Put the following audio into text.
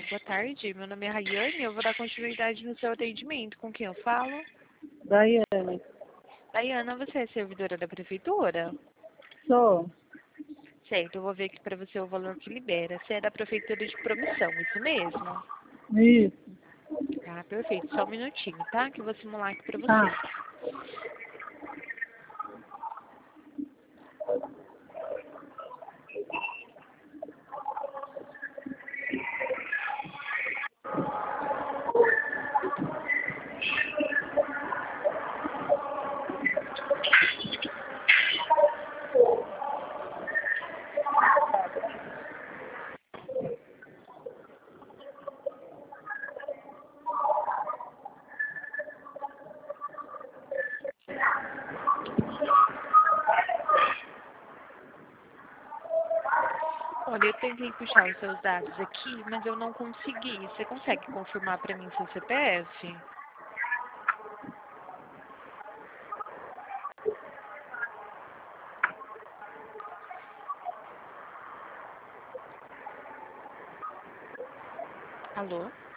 boa tarde. Meu nome é Rayane e eu vou dar continuidade no seu atendimento. Com quem eu falo? Daiane. Daiana, você é servidora da prefeitura? Sou. Certo, eu vou ver aqui para você o valor que libera. Você é da prefeitura de Promissão, isso mesmo? Isso. Tá, perfeito. Só um minutinho, tá? Que eu vou simular aqui para Tá. você. Olha, eu tentei puxar os seus dados aqui, mas eu não consegui. Você consegue confirmar para mim seu CPF? Alô?